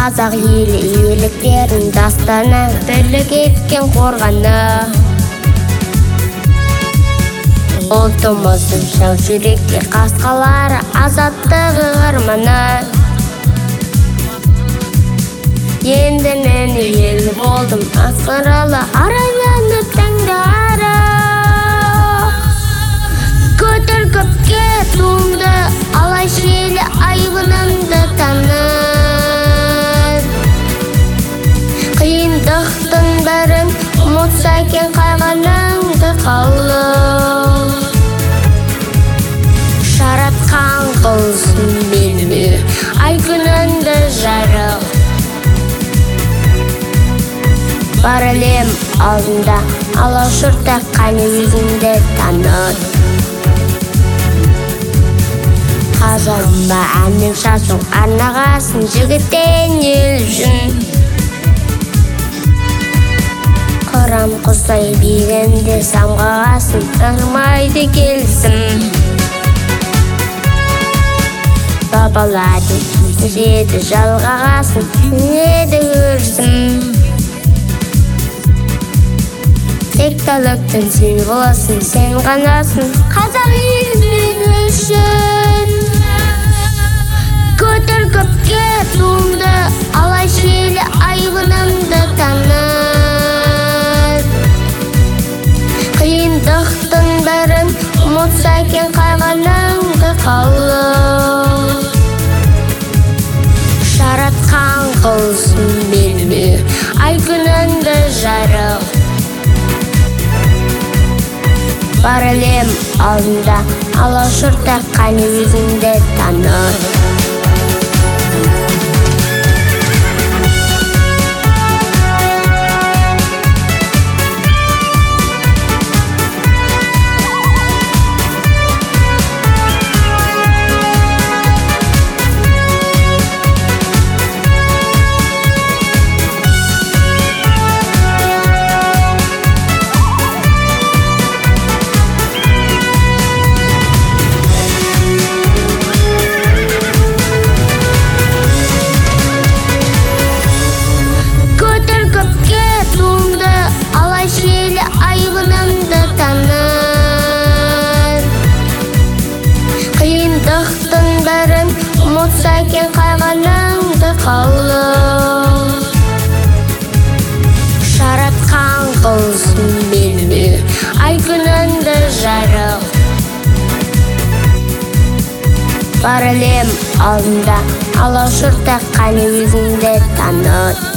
Қазақ елі ерліктерін дастаны, бірлік еткен қорғаны. Ұлтымыздың жау жүректе қасқалары, азаттығы арманы. Енді мен ел болдым, асқаралы арайланып таңдары. Көтер көпке туыңды, алай желі айбынымды таныр. Қиындықтың бәрін ұмытса екен қайғаныңды қалып. Жаратқан қылсын белме, ай күніңді жарық. Бар әлем алдында алашұрта қане өзіңді таныр. Қазанба әннің шашың арнағасын жігіттен ел үшін. Қырам құстай бегінде самғағасын, ырмайды келсім. Бабалардың жеді жалғағасын, еді өрсім. Тек талықтың сен боласың, сен ғанасың, қазақ елінің үшін. Көтер көпке туыңды, алай желі айбынымды таныр. Қиындықтың бәрін ұмытса екен қайғаныңды қалып. Жаратқан қылсын белме, ай күніңді жарық. Бар әлем алдында алашұрта қане өзіңді таныр. Қиындықтың бәрін ұмытса екен қайғаныңды қалып. Жаратқан қылсын белме, ай күніңді жарық. Бар әлем алдында алашұрта қане өзіңді таныр.